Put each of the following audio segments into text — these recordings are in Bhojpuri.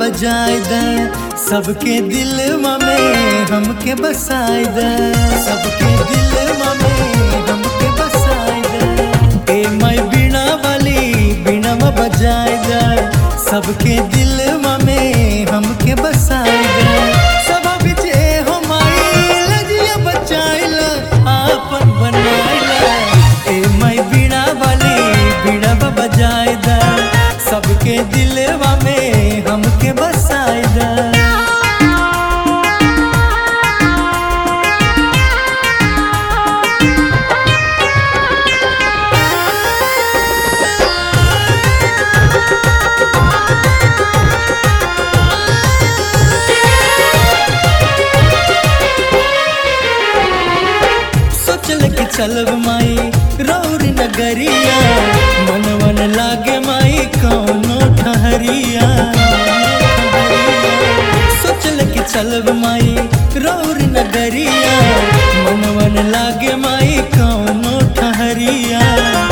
बजाए द, सबके दिलवा में हमके बसाए द, सबके दिलवा में हमके बसाए द। ए मैं बीणा वाली बीणा बजाए द, सबके दिलवा में हमके बसाए द। सभा बिच हो माई लजिया बचाइल आपन बनाइल। ए मैं बीणा वाली बीणा बजाए द, सबके दिलवा में हमके बसाए द। चलब माई रौरी नगरिया, मन मन लागे माई कौनो ठहरिया। सोचल कि चलब माई रौरी नगरिया, मन मन लागे माई कौनो ठहरिया।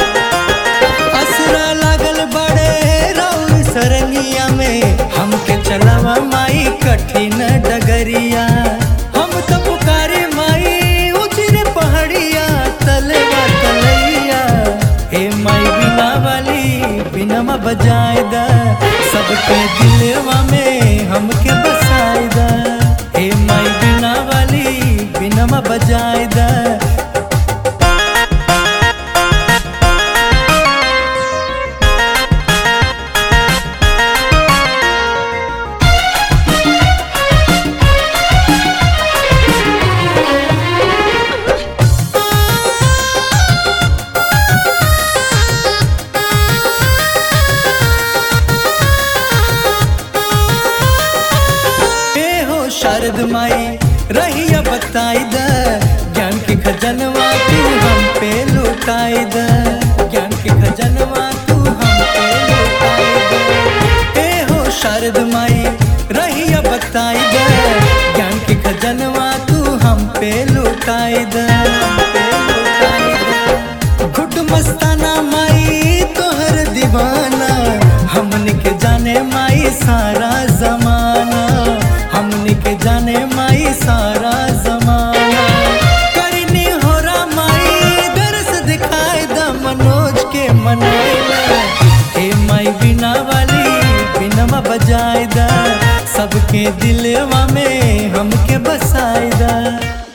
असरा लागल बड़े रौरी सरनिया में, हमके चलवा माई कठिन डगरिया। हम तो पुकारे माई उचरे पहाड़िया तलवा तलैया। हे माई बीणा वाली बीणा बजाए द, सबके दिलवा में हमके बसाए द। हे माई बीणा वाली बीणा बजाए द। शारद माई रहिया बताई द, ज्ञान के खजनवा तू हम पे लुटाई द, ज्ञान के खजनवा तू हम पे लुटाई द। ए हो शारद माई रहिया बताई द, ज्ञान के खजनवा तू हम पे लुटाई द। घुट मस्ताना माई तोहर दीवाना, हमन के जाने माई सारा जमाना, हमन के जाने माई सारा जमाना। करनी हो रा माई दरस दिखाए द, मनोज के मनाइला। हे माई बीणा वाली बीणा बजाए द, सबके दिलवा में हमके बसाए द।